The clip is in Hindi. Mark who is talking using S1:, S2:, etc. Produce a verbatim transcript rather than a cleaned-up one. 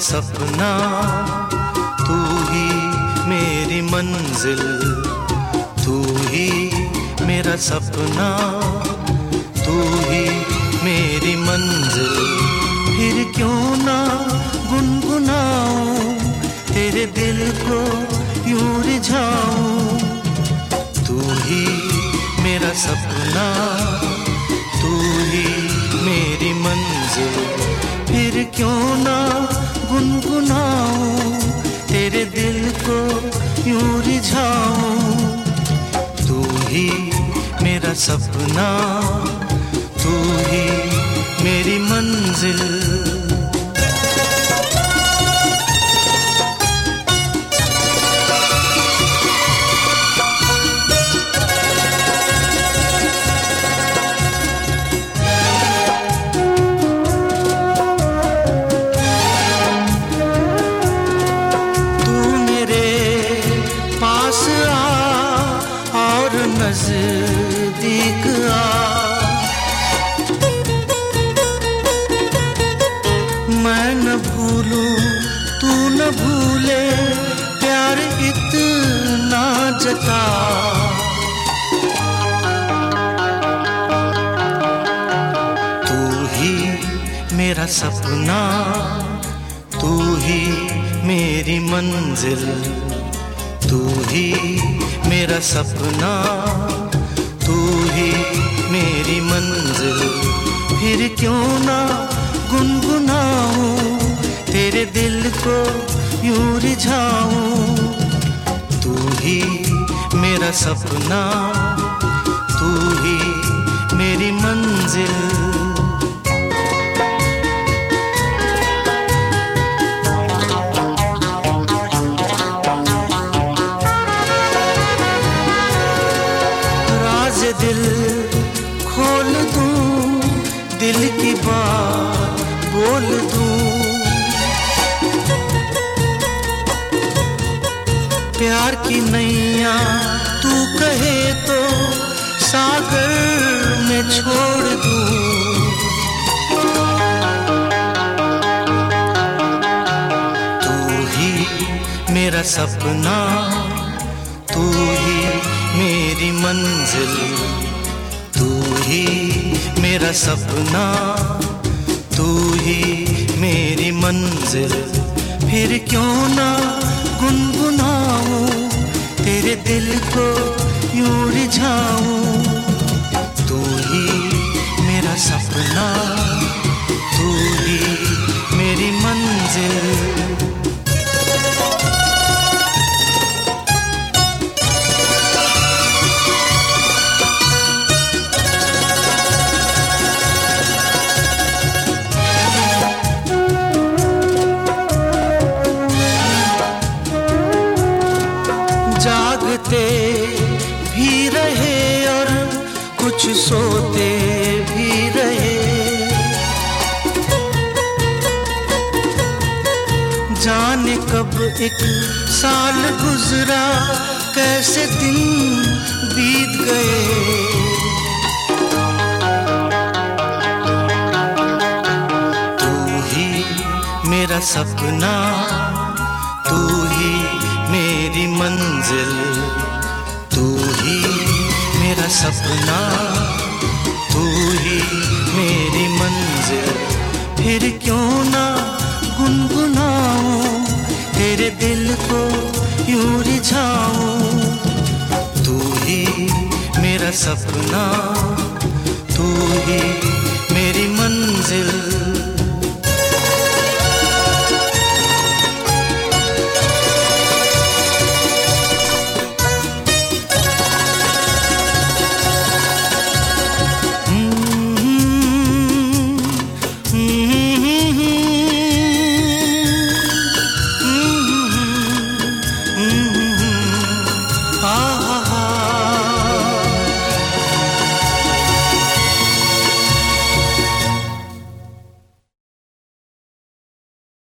S1: सपना, तू ही मेरी मंजिल, तू ही मेरा सपना, तू ही मेरी मंजिल। फिर क्यों ना गुनगुनाऊं, तेरे दिल को यूं रिझाऊं। तू ही मेरा सपना, तू ही मेरी मंजिल। फिर क्यों ना गुनगुनाऊं, तेरे दिल को यूं रिझाऊं। तू ही मेरा सपना, तू ही मेरी मंजिल। नज़दीक आ, मैं न भूलूं तू न भूले, प्यार इतना जता। तू ही मेरा सपना, तू ही मेरी मंजिल, तू ही मेरा सपना, तू ही मेरी मंजिल। फिर क्यों ना गुनगुनाऊं, तेरे दिल को यूं रिझाऊं। तू ही मेरा सपना, तू ही मेरी मंजिल। दिल खोल दूं, दिल की बात बोल दूं। प्यार की नैया तू कहे तो सागर में छोड़ दूं। तू ही मेरा सपना, तू ही मेरी मंजिल, तू ही मेरा सपना, तू ही मेरी मंजिल। फिर क्यों ना गुनगुनाऊं, तेरे दिल को यूं रिझाऊं। तू ही मेरा सपना, तू ही मेरी मंजिल। जागते भी रहे और कुछ सोते भी रहे, जाने कब एक साल गुजरा, कैसे दिन बीत गए। तू ही मेरा सपना, तू ही मेरी मंजिल, तू ही मेरा सपना, तू ही मेरी मंजिल। फिर क्यों ना गुनगुनाऊं, तेरे दिल को यूं रिझाऊं। तू ही मेरा सपना, तू ही मेरी मंजिल।